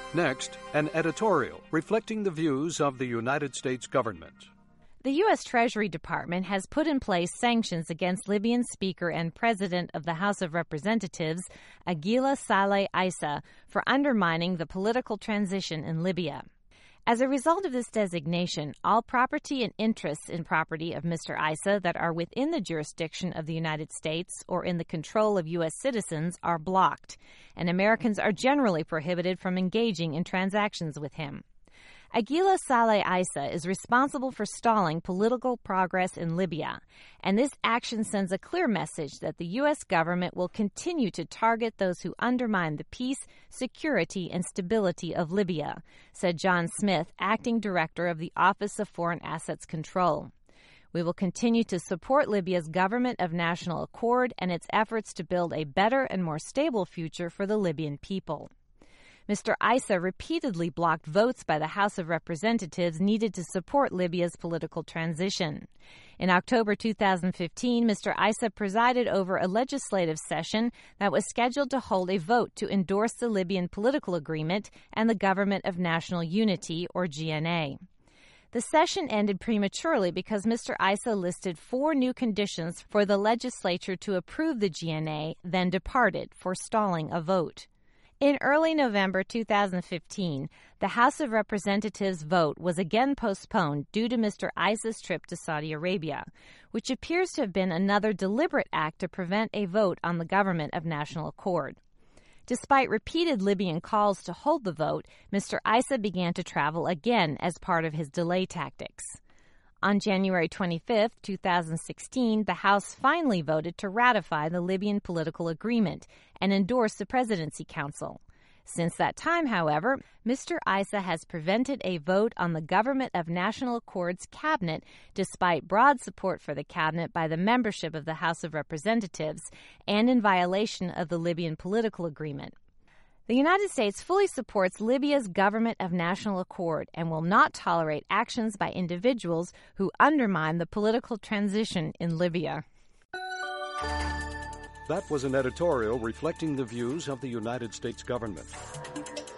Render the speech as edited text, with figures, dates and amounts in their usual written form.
Next, an editorial reflecting the views of the United States government. The U.S. Treasury Department has put in place sanctions against Libyan Speaker and President of the House of Representatives, Aguila Saleh Issa, for undermining the political transition in Libya. As a result of this designation, all property and interests in property of Mr. Issa that are within the jurisdiction of the United States or in the control of U.S. citizens are blocked, and Americans are generally prohibited from engaging in transactions with him. Aguila Saleh Issa is responsible for stalling political progress in Libya, and this action sends a clear message that the U.S. government will continue to target those who undermine the peace, security, and stability of Libya, said John Smith, acting director of the Office of Foreign Assets Control. We will continue to support Libya's government of national accord and its efforts to build a better and more stable future for the Libyan people. Mr. Issa repeatedly blocked votes by the House of Representatives needed to support Libya's political transition. In October 2015, Mr. Issa presided over a legislative session that was scheduled to hold a vote to endorse the Libyan political agreement and the Government of National Unity, or GNA. The session ended prematurely because Mr. Issa listed 4 new conditions for the legislature to approve the GNA, then departed, forestalling a vote. In early November 2015, the House of Representatives vote was again postponed due to Mr. Issa's trip to Saudi Arabia, which appears to have been another deliberate act to prevent a vote on the Government of National Accord. Despite repeated Libyan calls to hold the vote, Mr. Issa began to travel again as part of his delay tactics. On January 25, 2016, the House finally voted to ratify the Libyan political agreement and endorse the Presidency Council. Since that time, however, Mr. Issa has prevented a vote on the Government of National Accord's cabinet, despite broad support for the cabinet by the membership of the House of Representatives and in violation of the Libyan political agreement. The United States fully supports Libya's Government of National Accord and will not tolerate actions by individuals who undermine the political transition in Libya. That was an editorial reflecting the views of the United States government.